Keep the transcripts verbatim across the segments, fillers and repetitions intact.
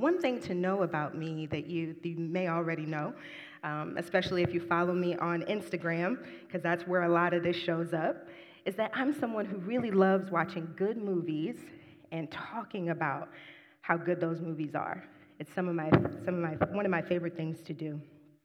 one thing to know about me that you, you may already know, um, especially if you follow me on Instagram, because that's where a lot of this shows up, is that I'm someone who really loves watching good movies and talking about how good those movies are. It's some of my, some of my, one of my favorite things to do.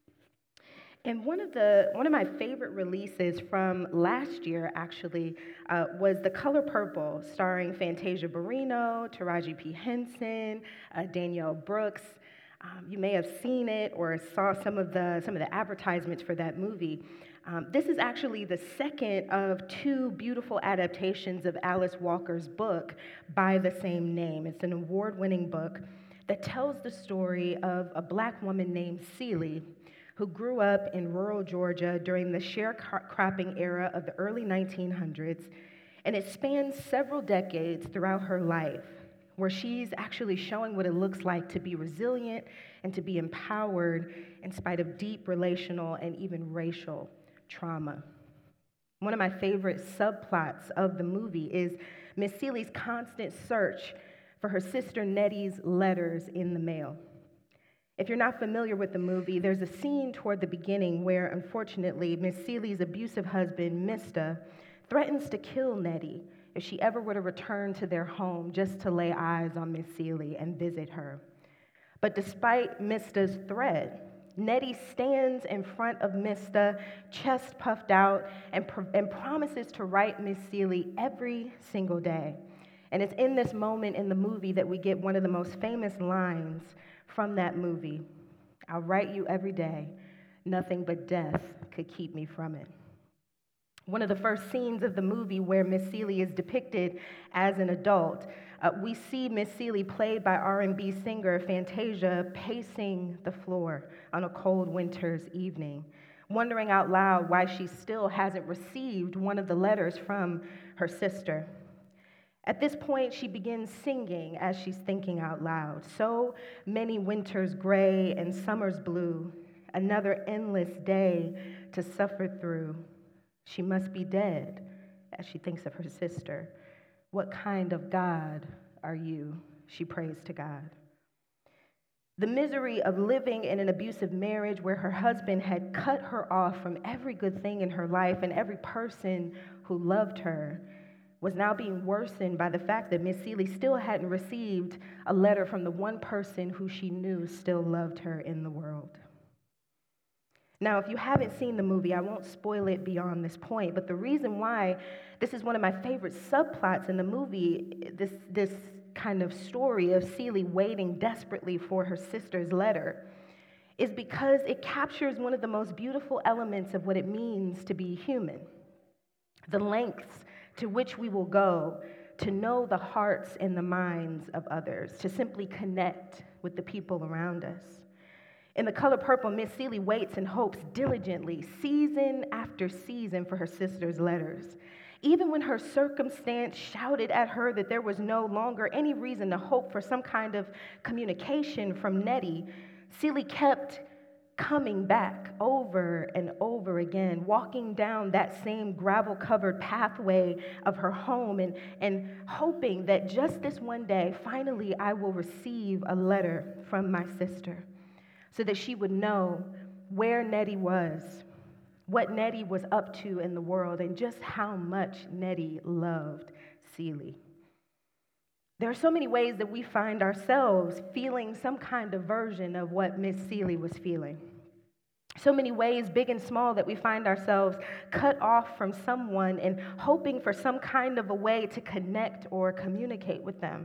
And one of the one of my favorite releases from last year, actually, uh, was The Color Purple, starring Fantasia Barrino, Taraji P. Henson, uh, Danielle Brooks. Um, you may have seen it or saw some of the some of the advertisements for that movie. Um, this is actually the second of two beautiful adaptations of Alice Walker's book by the same name. It's an award-winning book that tells the story of a black woman named Celie, who grew up in rural Georgia during the sharecropping era of the early nineteen hundreds, and it spans several decades throughout her life, where she's actually showing what it looks like to be resilient and to be empowered in spite of deep relational and even racial trauma. One of my favorite subplots of the movie is Miss Celie's constant search for her sister Nettie's letters in the mail. If you're not familiar with the movie, there's a scene toward the beginning where, unfortunately, Miss Celie's abusive husband, Mista, threatens to kill Nettie if she ever were to return to their home just to lay eyes on Miss Celie and visit her. But despite Mista's threat, Nettie stands in front of Mista, chest puffed out, and, pr- and promises to write Miss Celie every single day. And it's in this moment in the movie that we get one of the most famous lines from that movie. I'll write you every day. Nothing but death could keep me from it. One of the first scenes of the movie where Miss Celie is depicted as an adult, uh, we see Miss Celie, played by R and B singer Fantasia, pacing the floor on a cold winter's evening, wondering out loud why she still hasn't received one of the letters from her sister. At this point, she begins singing as she's thinking out loud. So many winters gray and summers blue, another endless day to suffer through. She must be dead, as she thinks of her sister. What kind of God are you? She prays to God. The misery of living in an abusive marriage where her husband had cut her off from every good thing in her life and every person who loved her was now being worsened by the fact that Miss Celie still hadn't received a letter from the one person who she knew still loved her in the world. Now, if you haven't seen the movie, I won't spoil it beyond this point, but the reason why this is one of my favorite subplots in the movie, this, this kind of story of Celie waiting desperately for her sister's letter, is because it captures one of the most beautiful elements of what it means to be human. The lengths to which we will go to know the hearts and the minds of others, to simply connect with the people around us. In The Color Purple, Miss Celie waits and hopes diligently, season after season, for her sister's letters. Even when her circumstance shouted at her that there was no longer any reason to hope for some kind of communication from Nettie, Celie kept coming back over and over again, walking down that same gravel-covered pathway of her home and, and hoping that just this one day, finally, I will receive a letter from my sister so that she would know where Nettie was, what Nettie was up to in the world, and just how much Nettie loved Celie. There are so many ways that we find ourselves feeling some kind of version of what Miss Celie was feeling. So many ways, big and small, that we find ourselves cut off from someone and hoping for some kind of a way to connect or communicate with them.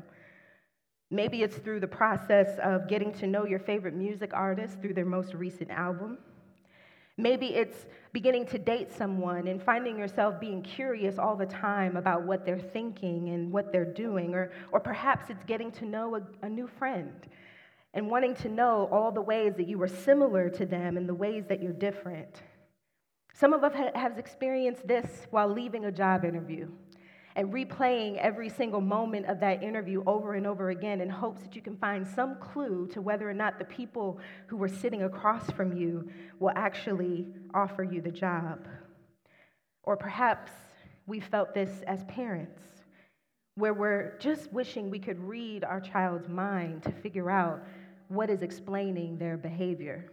Maybe it's through the process of getting to know your favorite music artist through their most recent album. Maybe it's beginning to date someone and finding yourself being curious all the time about what they're thinking and what they're doing. Or, or perhaps it's getting to know a, a new friend and wanting to know all the ways that you are similar to them and the ways that you're different. Some of us ha- have experienced this while leaving a job interview and replaying every single moment of that interview over and over again in hopes that you can find some clue to whether or not the people who were sitting across from you will actually offer you the job. Or perhaps we felt this as parents, where we're just wishing we could read our child's mind to figure out what is explaining their behavior.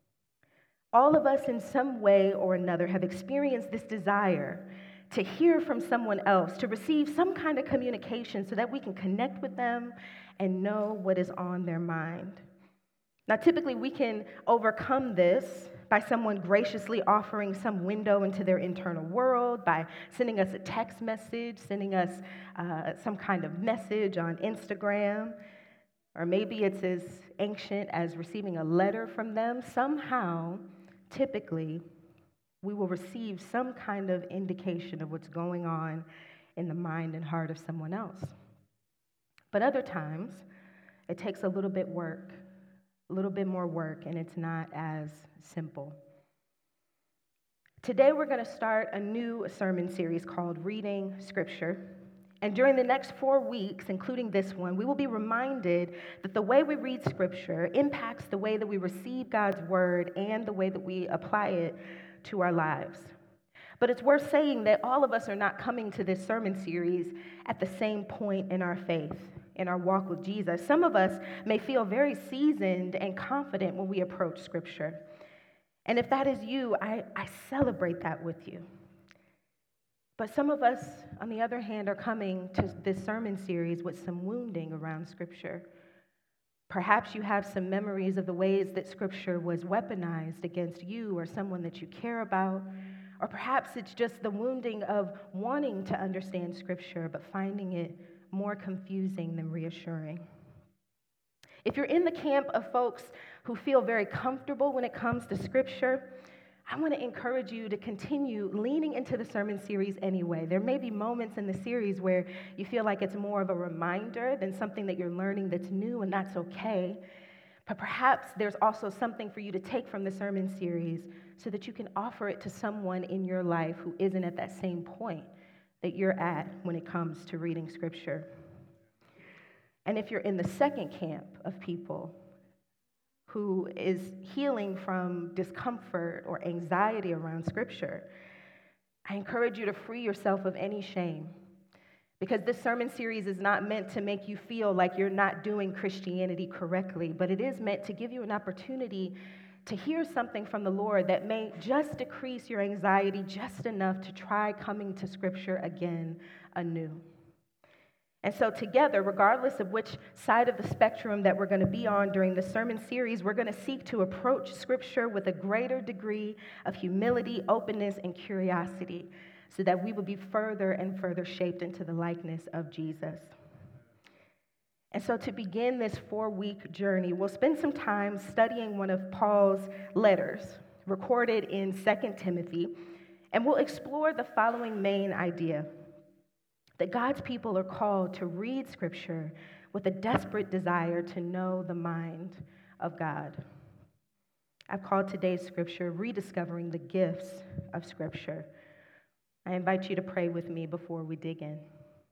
All of us, in some way or another, have experienced this desire to hear from someone else, to receive some kind of communication so that we can connect with them and know what is on their mind. Now, typically, we can overcome this by someone graciously offering some window into their internal world, by sending us a text message, sending us uh, some kind of message on Instagram, or maybe it's as ancient as receiving a letter from them. Somehow, typically, we will receive some kind of indication of what's going on in the mind and heart of someone else. But other times, it takes a little bit work, a little bit more work, and it's not as simple. Today, we're going to start a new sermon series called Reading Scripture. And during the next four weeks, including this one, we will be reminded that the way we read Scripture impacts the way that we receive God's Word and the way that we apply it to our lives. But it's worth saying that all of us are not coming to this sermon series at the same point in our faith, in our walk with Jesus. Some of us may feel very seasoned and confident when we approach Scripture. And if that is you, I, I celebrate that with you. But some of us, on the other hand, are coming to this sermon series with some wounding around Scripture. Perhaps you have some memories of the ways that Scripture was weaponized against you or someone that you care about. Or perhaps it's just the wounding of wanting to understand Scripture, but finding it more confusing than reassuring. If you're in the camp of folks who feel very comfortable when it comes to Scripture, I want to encourage you to continue leaning into the sermon series anyway. There may be moments in the series where you feel like it's more of a reminder than something that you're learning that's new, and that's okay. But perhaps there's also something for you to take from the sermon series so that you can offer it to someone in your life who isn't at that same point that you're at when it comes to reading Scripture. And if you're in the second camp of people who is healing from discomfort or anxiety around Scripture, I encourage you to free yourself of any shame, because this sermon series is not meant to make you feel like you're not doing Christianity correctly, but it is meant to give you an opportunity to hear something from the Lord that may just decrease your anxiety just enough to try coming to Scripture again anew. And so together, regardless of which side of the spectrum that we're going to be on during the sermon series, we're going to seek to approach Scripture with a greater degree of humility, openness, and curiosity so that we will be further and further shaped into the likeness of Jesus. And so to begin this four-week journey, we'll spend some time studying one of Paul's letters recorded in Second Timothy, and we'll explore the following main idea: that God's people are called to read Scripture with a desperate desire to know the mind of God. I've called today's Scripture Rediscovering the Gifts of Scripture. I invite you to pray with me before we dig in.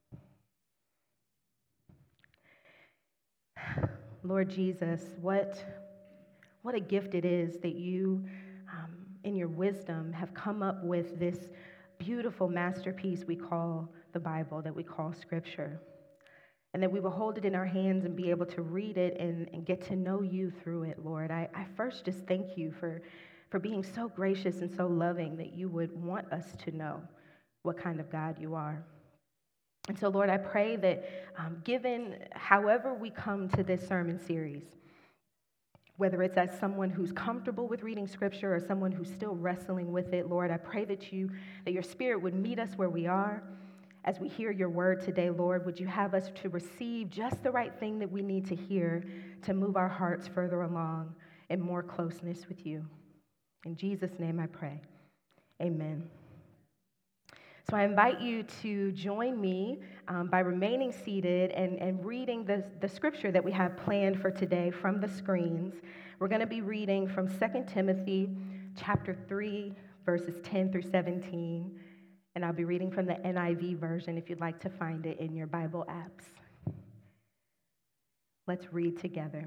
Lord Jesus, what, what a gift it is that you, um, in your wisdom, have come up with this beautiful masterpiece we call the Bible, that we call Scripture, and that we will hold it in our hands and be able to read it and, and get to know you through it, Lord. I, I first just thank you for, for being so gracious and so loving that you would want us to know what kind of God you are. And so, Lord, I pray that um, given however we come to this sermon series, whether it's as someone who's comfortable with reading Scripture or someone who's still wrestling with it, Lord, I pray that you, that your Spirit would meet us where we are. As we hear your word today, Lord, would you have us to receive just the right thing that we need to hear to move our hearts further along in more closeness with you. In Jesus' name I pray. Amen. So I invite you to join me um, by remaining seated and, and reading the, the scripture that we have planned for today from the screens. We're going to be reading from Second Timothy chapter three, verses ten through seventeen. And I'll be reading from the N I V version if you'd like to find it in your Bible apps. Let's read together.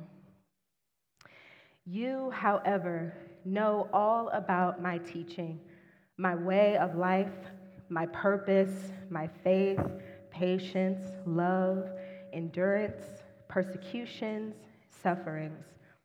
You, however, know all about my teaching, my way of life, my purpose, my faith, patience, love, endurance, persecutions, sufferings,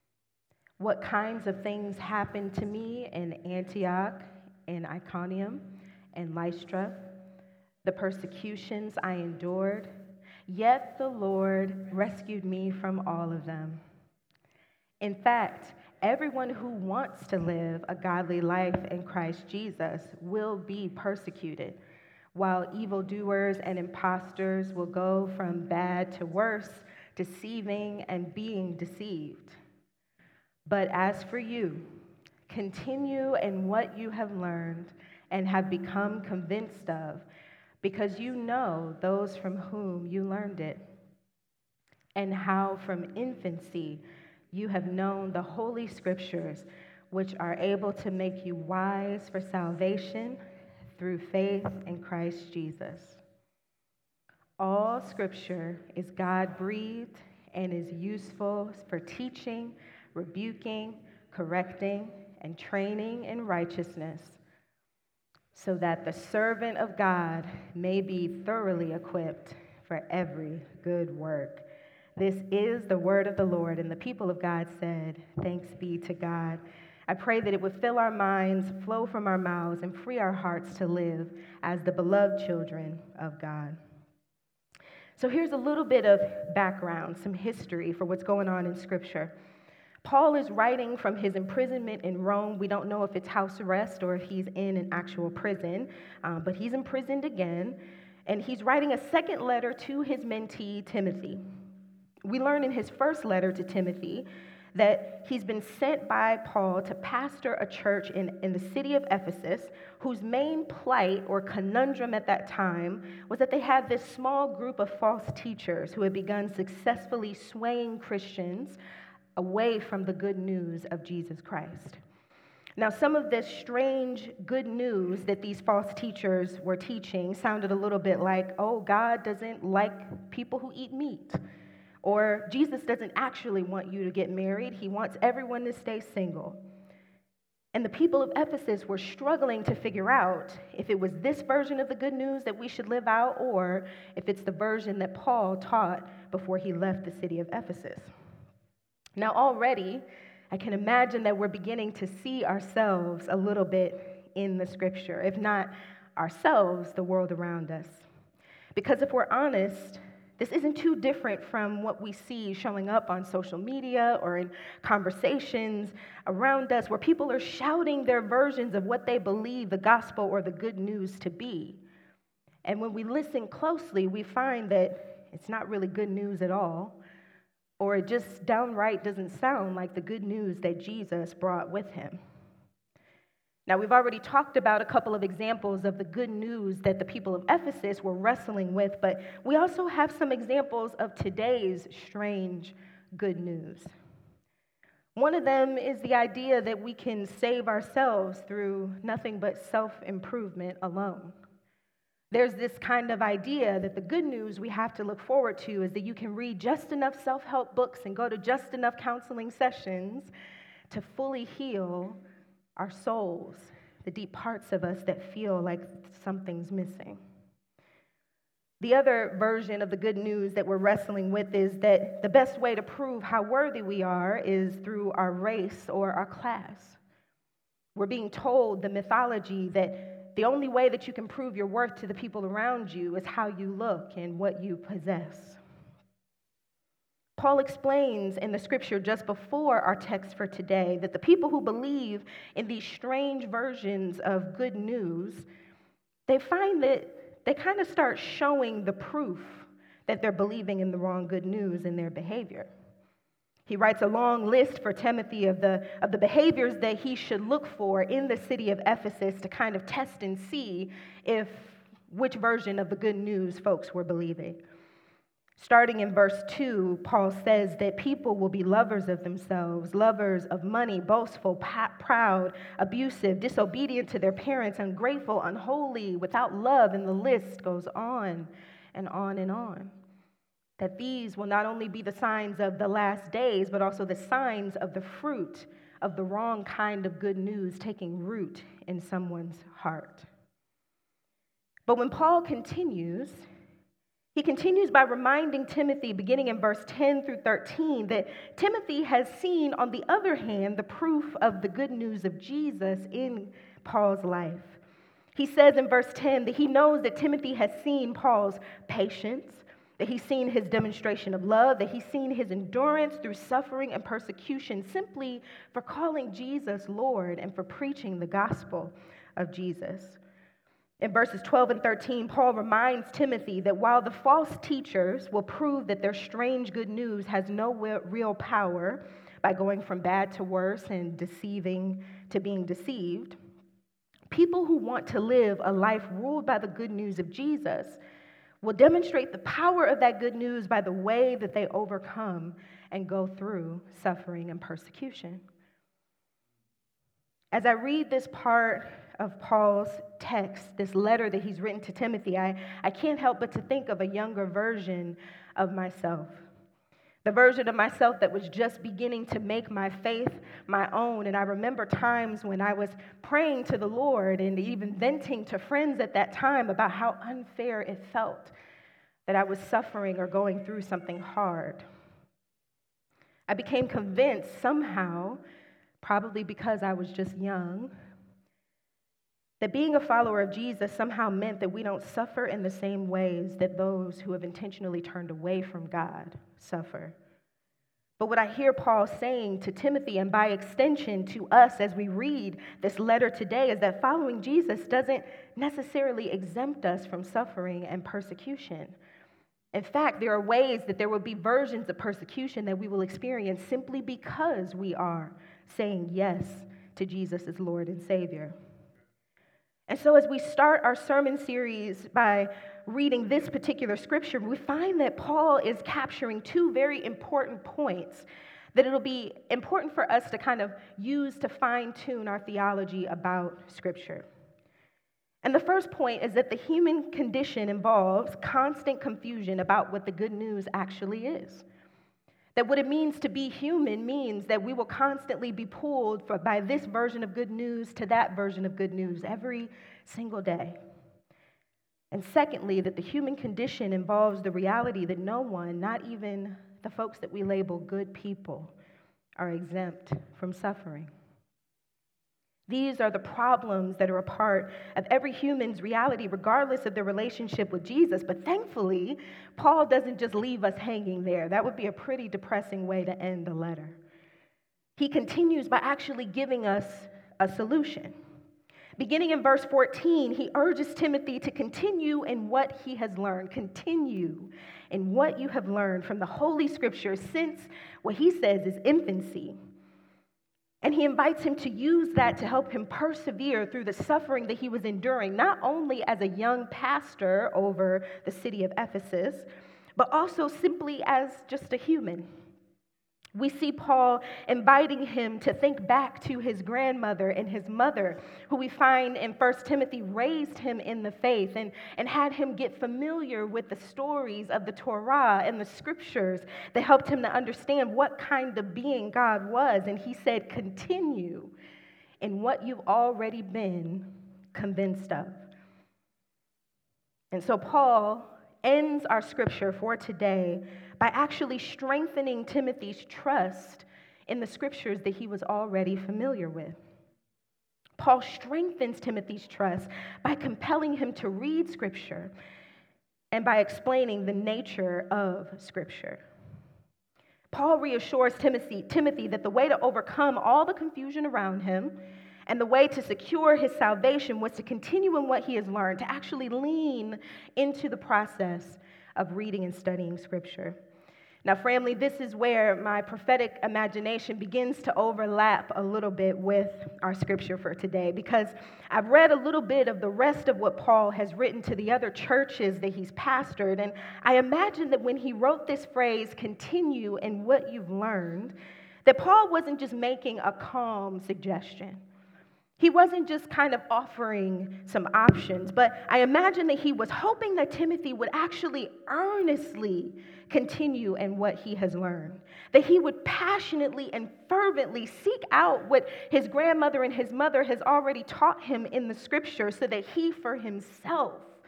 what kinds of things happened to me in Antioch and Iconium and Lystra, the persecutions I endured, yet the Lord rescued me from all of them. In fact, everyone who wants to live a godly life in Christ Jesus will be persecuted, while evildoers and impostors will go from bad to worse, deceiving and being deceived. But as for you, continue in what you have learned and have become convinced of, because you know those from whom you learned it, and how from infancy you have known the Holy Scriptures, which are able to make you wise for salvation through faith in Christ Jesus. All Scripture is God-breathed and is useful for teaching, rebuking, correcting, and training in righteousness, so that the servant of God may be thoroughly equipped for every good work. This is the word of the Lord, and the people of God said, "Thanks be to God." I pray that it would fill our minds, flow from our mouths, and free our hearts to live as the beloved children of God. So here's a little bit of background, some history for what's going on in Scripture. Paul is writing from his imprisonment in Rome. We don't know if it's house arrest or if he's in an actual prison, um, but he's imprisoned again, and he's writing a second letter to his mentee, Timothy. We learn in his first letter to Timothy that he's been sent by Paul to pastor a church in, in the city of Ephesus, whose main plight or conundrum at that time was that they had this small group of false teachers who had begun successfully swaying Christians away from the good news of Jesus Christ. Now, some of this strange good news that these false teachers were teaching sounded a little bit like, oh, God doesn't like people who eat meat. Or Jesus doesn't actually want you to get married. He wants everyone to stay single. And the people of Ephesus were struggling to figure out if it was this version of the good news that we should live out, or if it's the version that Paul taught before he left the city of Ephesus. Now, already, I can imagine that we're beginning to see ourselves a little bit in the Scripture, if not ourselves, the world around us. Because if we're honest, this isn't too different from what we see showing up on social media or in conversations around us, where people are shouting their versions of what they believe the gospel or the good news to be. And when we listen closely, we find that it's not really good news at all, or it just downright doesn't sound like the good news that Jesus brought with him. Now, we've already talked about a couple of examples of the good news that the people of Ephesus were wrestling with, but we also have some examples of today's strange good news. One of them is the idea that we can save ourselves through nothing but self-improvement alone. There's this kind of idea that the good news we have to look forward to is that you can read just enough self-help books and go to just enough counseling sessions to fully heal our souls, the deep parts of us that feel like something's missing. The other version of the good news that we're wrestling with is that the best way to prove how worthy we are is through our race or our class. We're being told the mythology that the only way that you can prove your worth to the people around you is how you look and what you possess. Paul explains in the scripture just before our text for today that the people who believe in these strange versions of good news, they find that they kind of start showing the proof that they're believing in the wrong good news in their behavior. He writes a long list for Timothy of the, of the behaviors that he should look for in the city of Ephesus to kind of test and see if which version of the good news folks were believing. Starting in verse two, Paul says that people will be lovers of themselves, lovers of money, boastful, pa- proud, abusive, disobedient to their parents, ungrateful, unholy, without love, and the list goes on and on and on. That these will not only be the signs of the last days, but also the signs of the fruit of the wrong kind of good news taking root in someone's heart. But when Paul continues, He continues by reminding Timothy, beginning in verse ten through thirteen, that Timothy has seen, on the other hand, the proof of the good news of Jesus in Paul's life. He says in verse ten that he knows that Timothy has seen Paul's patience, that he's seen his demonstration of love, that he's seen his endurance through suffering and persecution simply for calling Jesus Lord and for preaching the gospel of Jesus. In verses twelve and thirteen, Paul reminds Timothy that while the false teachers will prove that their strange good news has no real power by going from bad to worse and deceiving to being deceived, people who want to live a life ruled by the good news of Jesus will demonstrate the power of that good news by the way that they overcome and go through suffering and persecution. As I read this part of Paul's text, this letter that he's written to Timothy, I, I can't help but to think of a younger version of myself. The version of myself that was just beginning to make my faith my own. And I remember times when I was praying to the Lord and even venting to friends at that time about how unfair it felt that I was suffering or going through something hard. I became convinced somehow, probably because I was just young, that being a follower of Jesus somehow meant that we don't suffer in the same ways that those who have intentionally turned away from God suffer. But what I hear Paul saying to Timothy, and by extension to us as we read this letter today, is that following Jesus doesn't necessarily exempt us from suffering and persecution. In fact, there are ways that there will be versions of persecution that we will experience simply because we are saying yes to Jesus as Lord and Savior. And so as we start our sermon series by reading this particular scripture, we find that Paul is capturing two very important points that it'll be important for us to kind of use to fine-tune our theology about scripture. And the first point is that the human condition involves constant confusion about what the good news actually is. That what it means to be human means that we will constantly be pulled for, by this version of good news to that version of good news every single day. And secondly, that the human condition involves the reality that no one, not even the folks that we label good people, are exempt from suffering. These are the problems that are a part of every human's reality, regardless of their relationship with Jesus. But thankfully, Paul doesn't just leave us hanging there. That would be a pretty depressing way to end the letter. He continues by actually giving us a solution. Beginning in verse fourteen, he urges Timothy to continue in what he has learned. Continue in what you have learned from the Holy Scriptures since what he says is infancy. And he invites him to use that to help him persevere through the suffering that he was enduring, not only as a young pastor over the city of Ephesus, but also simply as just a human. We see Paul inviting him to think back to his grandmother and his mother, who we find in First Timothy raised him in the faith and, and had him get familiar with the stories of the Torah and the scriptures that helped him to understand what kind of being God was. And he said, continue in what you've already been convinced of. And so Paul ends our scripture for today by actually strengthening Timothy's trust in the scriptures that he was already familiar with. Paul strengthens Timothy's trust by compelling him to read scripture and by explaining the nature of scripture. Paul reassures Timothy, Timothy that the way to overcome all the confusion around him and the way to secure his salvation was to continue in what he has learned, to actually lean into the process of reading and studying scripture. Now, family, this is where my prophetic imagination begins to overlap a little bit with our scripture for today, because I've read a little bit of the rest of what Paul has written to the other churches that he's pastored, and I imagine that when he wrote this phrase, continue in what you've learned, that Paul wasn't just making a calm suggestion. He wasn't just kind of offering some options, but I imagine that he was hoping that Timothy would actually earnestly continue in what he has learned, that he would passionately and fervently seek out what his grandmother and his mother has already taught him in the scripture so that he for himself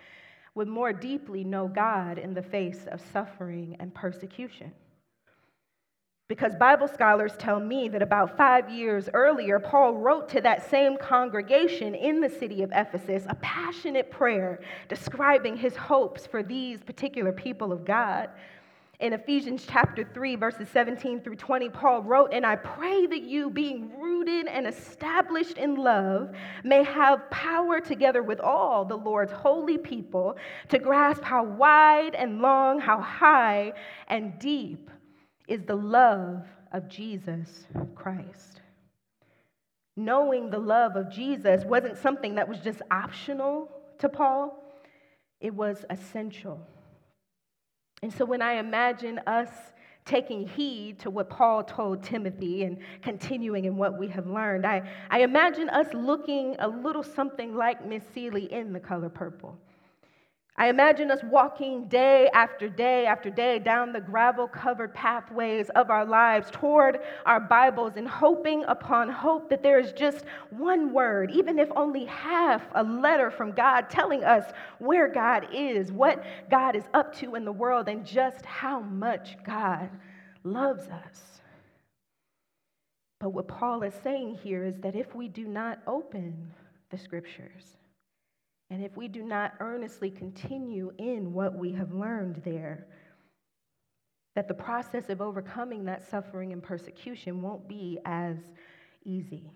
would more deeply know God in the face of suffering and persecution. Because Bible scholars tell me that about five years earlier, Paul wrote to that same congregation in the city of Ephesus a passionate prayer describing his hopes for these particular people of God. In Ephesians chapter three, verses seventeen through twenty, Paul wrote, "And I pray that you, being rooted and established in love, may have power together with all the Lord's holy people to grasp how wide and long, how high and deep is the love of Jesus Christ." Knowing the love of Jesus wasn't something that was just optional to Paul, it was essential. And so when I imagine us taking heed to what Paul told Timothy and continuing in what we have learned, I, I imagine us looking a little something like Miss Seeley in The Color Purple. I imagine us walking day after day after day down the gravel-covered pathways of our lives toward our Bibles and hoping upon hope that there is just one word, even if only half a letter from God telling us where God is, what God is up to in the world, and just how much God loves us. But what Paul is saying here is that if we do not open the Scriptures, and if we do not earnestly continue in what we have learned there, that the process of overcoming that suffering and persecution won't be as easy.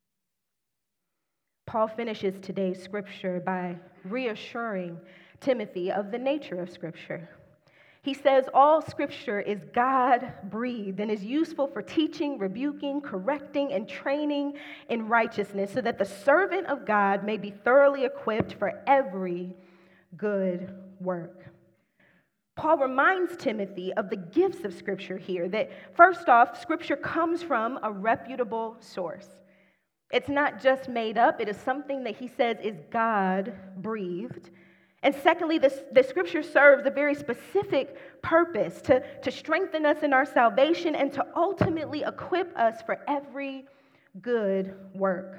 Paul finishes today's scripture by reassuring Timothy of the nature of Scripture. He says, all Scripture is God-breathed and is useful for teaching, rebuking, correcting, and training in righteousness, so that the servant of God may be thoroughly equipped for every good work. Paul reminds Timothy of the gifts of Scripture here, that first off, Scripture comes from a reputable source. It's not just made up, it is something that he says is God-breathed. And secondly, this, the Scripture serves a very specific purpose to, to strengthen us in our salvation and to ultimately equip us for every good work.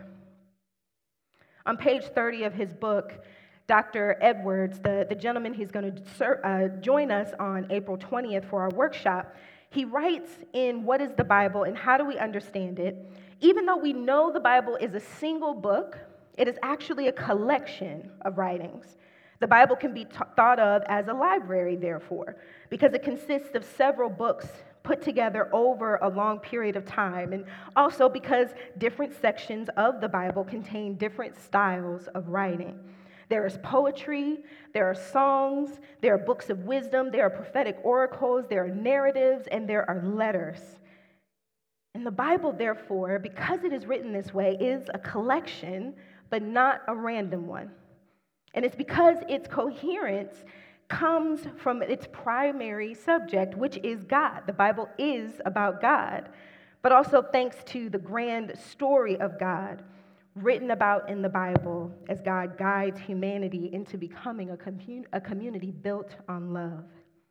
On page thirty of his book, Doctor Edwards, the, the gentleman who's going to ser- uh, join us on April twentieth for our workshop, he writes in What is the Bible and How Do We Understand It? Even though we know the Bible is a single book, it is actually a collection of writings. The Bible can be t- thought of as a library, therefore, because it consists of several books put together over a long period of time, and also because different sections of the Bible contain different styles of writing. There is poetry, there are songs, there are books of wisdom, there are prophetic oracles, there are narratives, and there are letters. And the Bible, therefore, because it is written this way, is a collection, but not a random one. And it's because its coherence comes from its primary subject, which is God. The Bible is about God, but also thanks to the grand story of God written about in the Bible as God guides humanity into becoming a, commun- a community built on love.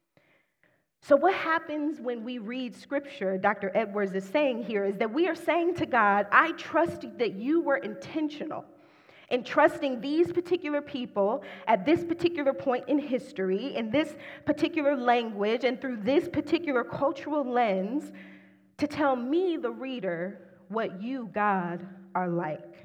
So what happens when we read Scripture, Doctor Edwards is saying here, is that we are saying to God, I trust that you were intentional in trusting these particular people at this particular point in history, in this particular language, and through this particular cultural lens to tell me, the reader, what you, God, are like.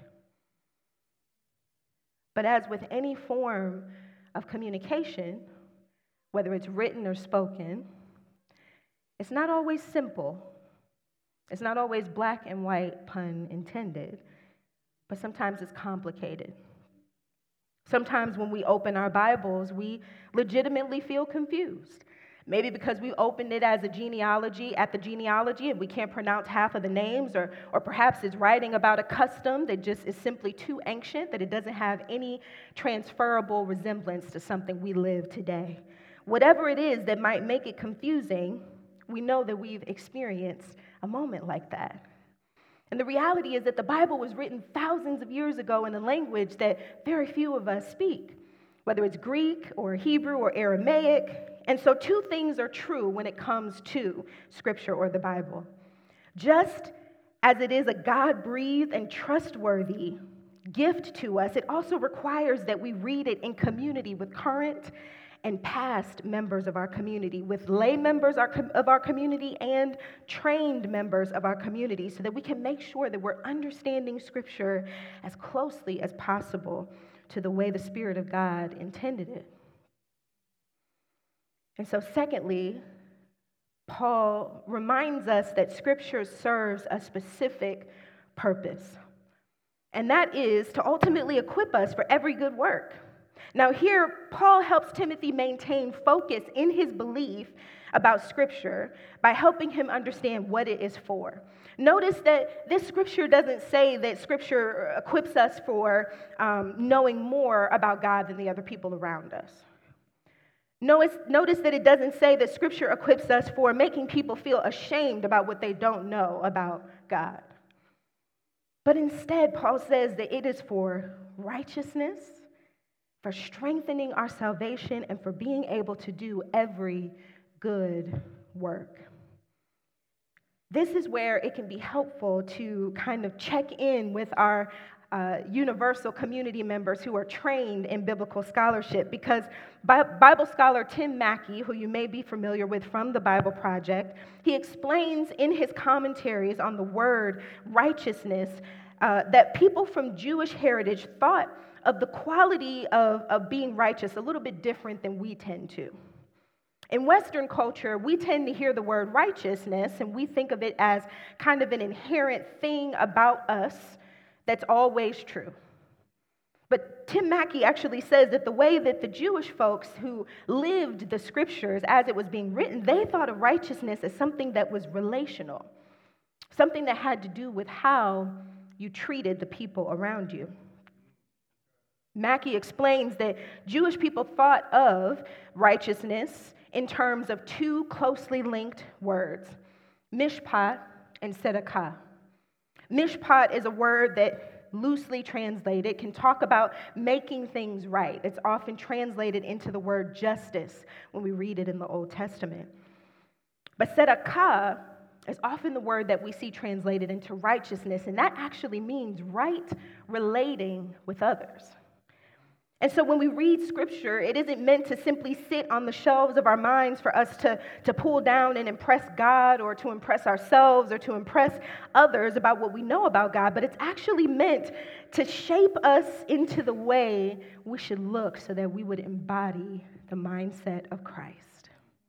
But as with any form of communication, whether it's written or spoken, it's not always simple. It's not always black and white, pun intended. But sometimes it's complicated. Sometimes when we open our Bibles, we legitimately feel confused. Maybe because we opened it as a genealogy, at the genealogy, and we can't pronounce half of the names, or, or perhaps it's writing about a custom that just is simply too ancient, that it doesn't have any transferable resemblance to something we live today. Whatever it is that might make it confusing, we know that we've experienced a moment like that. And the reality is that the Bible was written thousands of years ago in a language that very few of us speak, whether it's Greek or Hebrew or Aramaic. And so two things are true when it comes to Scripture or the Bible. Just as it is a God-breathed and trustworthy gift to us, it also requires that we read it in community with current and past members of our community, with lay members of our community and trained members of our community, so that we can make sure that we're understanding Scripture as closely as possible to the way the Spirit of God intended it. And so, secondly, Paul reminds us that Scripture serves a specific purpose, and that is to ultimately equip us for every good work. Now here, Paul helps Timothy maintain focus in his belief about Scripture by helping him understand what it is for. Notice that this Scripture doesn't say that Scripture equips us for um, knowing more about God than the other people around us. Notice, notice that it doesn't say that Scripture equips us for making people feel ashamed about what they don't know about God. But instead, Paul says that it is for righteousness, for strengthening our salvation, and for being able to do every good work. This is where it can be helpful to kind of check in with our uh, universal community members who are trained in biblical scholarship, because Bi- Bible scholar Tim Mackie, who you may be familiar with from the Bible Project, he explains in his commentaries on the word righteousness uh, that people from Jewish heritage thought of the quality of, of being righteous a little bit different than we tend to. In Western culture, we tend to hear the word righteousness, and we think of it as kind of an inherent thing about us that's always true. But Tim Mackie actually says that the way that the Jewish folks who lived the Scriptures as it was being written, they thought of righteousness as something that was relational, something that had to do with how you treated the people around you. Mackie explains that Jewish people thought of righteousness in terms of two closely linked words, mishpat and tzedakah. Mishpat is a word that, loosely translated, can talk about making things right. It's often translated into the word justice when we read it in the Old Testament. But tzedakah is often the word that we see translated into righteousness, and that actually means right relating with others. And so when we read Scripture, it isn't meant to simply sit on the shelves of our minds for us to, to pull down and impress God, or to impress ourselves, or to impress others about what we know about God, but it's actually meant to shape us into the way we should look so that we would embody the mindset of Christ.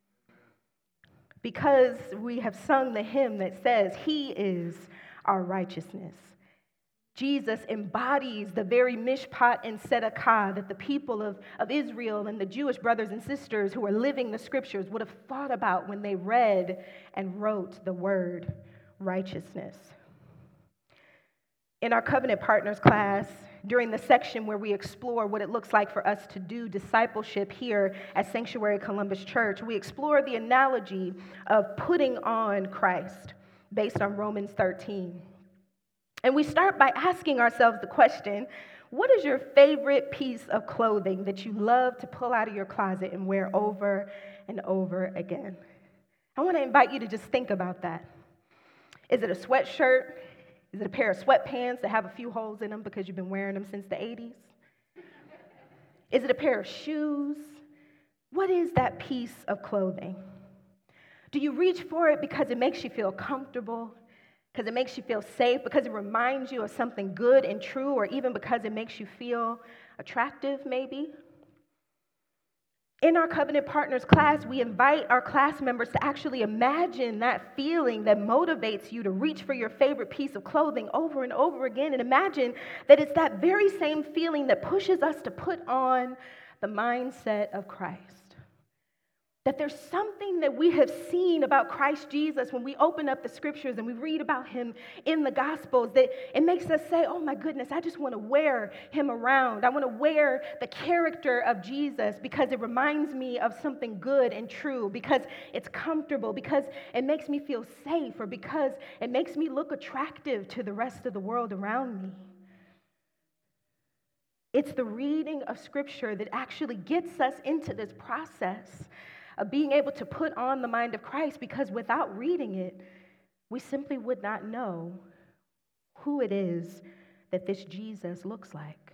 Because we have sung the hymn that says, He is our righteousness. Jesus embodies the very mishpat and tzedakah that the people of, of Israel and the Jewish brothers and sisters who are living the Scriptures would have thought about when they read and wrote the word righteousness. In our Covenant Partners class, during the section where we explore what it looks like for us to do discipleship here at Sanctuary Columbus Church, we explore the analogy of putting on Christ based on Romans thirteen. And we start by asking ourselves the question, what is your favorite piece of clothing that you love to pull out of your closet and wear over and over again? I want to invite you to just think about that. Is it a sweatshirt? Is it a pair of sweatpants that have a few holes in them because you've been wearing them since the eighties? Is it a pair of shoes? What is that piece of clothing? Do you reach for it because it makes you feel comfortable? Because it makes you feel safe, because it reminds you of something good and true, or even because it makes you feel attractive, maybe? In our Covenant Partners class, we invite our class members to actually imagine that feeling that motivates you to reach for your favorite piece of clothing over and over again, and imagine that it's that very same feeling that pushes us to put on the mindset of Christ. That there's something that we have seen about Christ Jesus when we open up the Scriptures and we read about him in the Gospels, that it makes us say, oh my goodness, I just want to wear him around. I want to wear the character of Jesus because it reminds me of something good and true, because it's comfortable, because it makes me feel safe, or because it makes me look attractive to the rest of the world around me. It's the reading of Scripture that actually gets us into this process of being able to put on the mind of Christ, because without reading it, we simply would not know who it is that this Jesus looks like.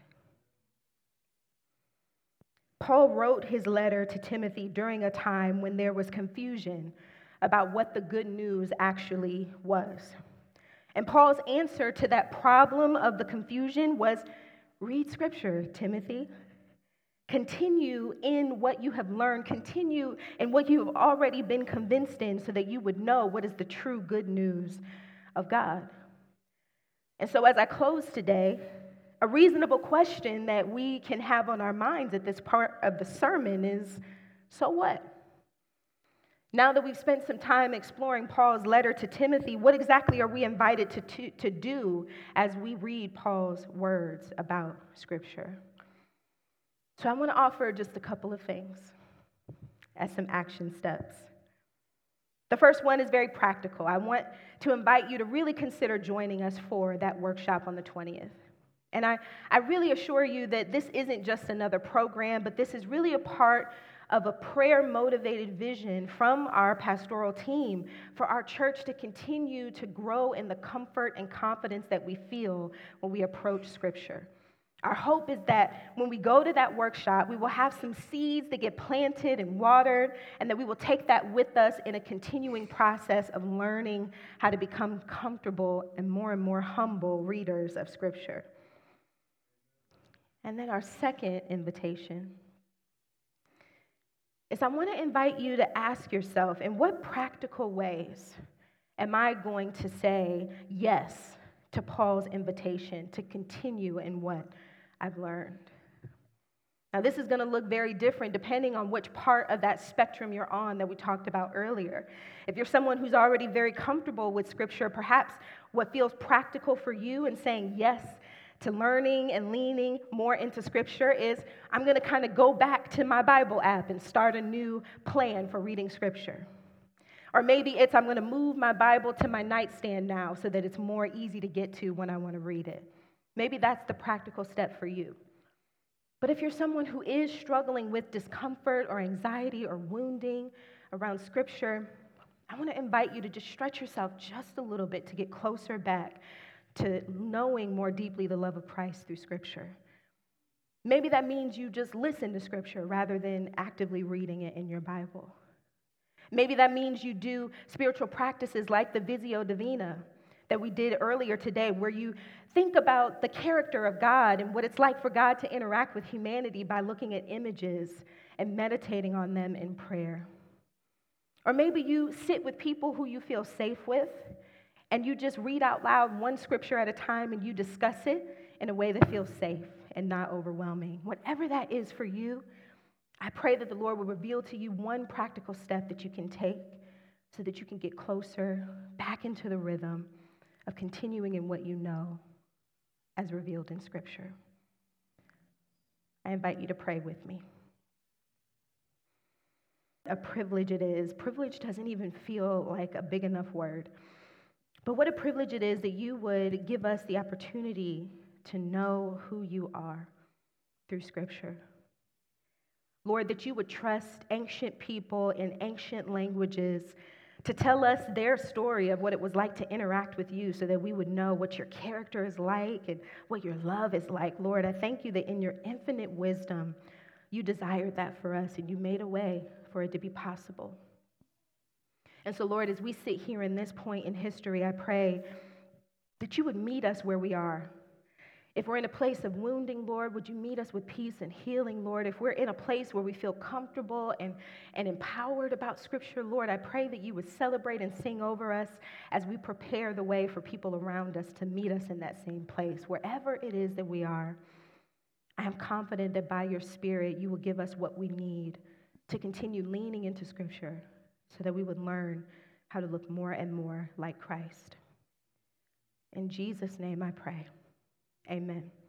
Paul wrote his letter to Timothy during a time when there was confusion about what the good news actually was. And Paul's answer to that problem of the confusion was, read Scripture, Timothy. Continue in what you have learned. Continue in what you have already been convinced in so that you would know what is the true good news of God. And so as I close today, a reasonable question that we can have on our minds at this part of the sermon is, so what? Now that we've spent some time exploring Paul's letter to Timothy, what exactly are we invited to, to, to do as we read Paul's words about Scripture? So I want to offer just a couple of things as some action steps. The first one is very practical. I want to invite you to really consider joining us for that workshop on the twentieth. And I, I really assure you that this isn't just another program, but this is really a part of a prayer-motivated vision from our pastoral team for our church to continue to grow in the comfort and confidence that we feel when we approach Scripture. Our hope is that when we go to that workshop, we will have some seeds that get planted and watered, and that we will take that with us in a continuing process of learning how to become comfortable and more and more humble readers of Scripture. And then our second invitation is I want to invite you to ask yourself, in what practical ways am I going to say yes to Paul's invitation to continue in what I've learned? Now, this is going to look very different depending on which part of that spectrum you're on that we talked about earlier. If you're someone who's already very comfortable with Scripture, perhaps what feels practical for you in saying yes to learning and leaning more into Scripture is, I'm going to kind of go back to my Bible app and start a new plan for reading Scripture. Or maybe it's, I'm going to move my Bible to my nightstand now so that it's more easy to get to when I want to read it. Maybe that's the practical step for you. But if you're someone who is struggling with discomfort or anxiety or wounding around Scripture, I want to invite you to just stretch yourself just a little bit to get closer back to knowing more deeply the love of Christ through Scripture. Maybe that means you just listen to Scripture rather than actively reading it in your Bible. Maybe that means you do spiritual practices like the Visio Divina that we did earlier today, where you think about the character of God and what it's like for God to interact with humanity by looking at images and meditating on them in prayer. Or maybe you sit with people who you feel safe with, and you just read out loud one scripture at a time and you discuss it in a way that feels safe and not overwhelming. Whatever that is for you, I pray that the Lord will reveal to you one practical step that you can take so that you can get closer back into the rhythm of continuing in what you know as revealed in Scripture. I invite you to pray with me. A privilege it is. Privilege doesn't even feel like a big enough word. But what a privilege it is that you would give us the opportunity to know who you are through Scripture. Lord, that you would trust ancient people in ancient languages to tell us their story of what it was like to interact with you so that we would know what your character is like and what your love is like. Lord, I thank you that in your infinite wisdom, you desired that for us and you made a way for it to be possible. And so, Lord, as we sit here in this point in history, I pray that you would meet us where we are. If we're in a place of wounding, Lord, would you meet us with peace and healing, Lord? If we're in a place where we feel comfortable and, and empowered about Scripture, Lord, I pray that you would celebrate and sing over us as we prepare the way for people around us to meet us in that same place. Wherever it is that we are, I am confident that by your Spirit, you will give us what we need to continue leaning into Scripture so that we would learn how to look more and more like Christ. In Jesus' name I pray. Amen.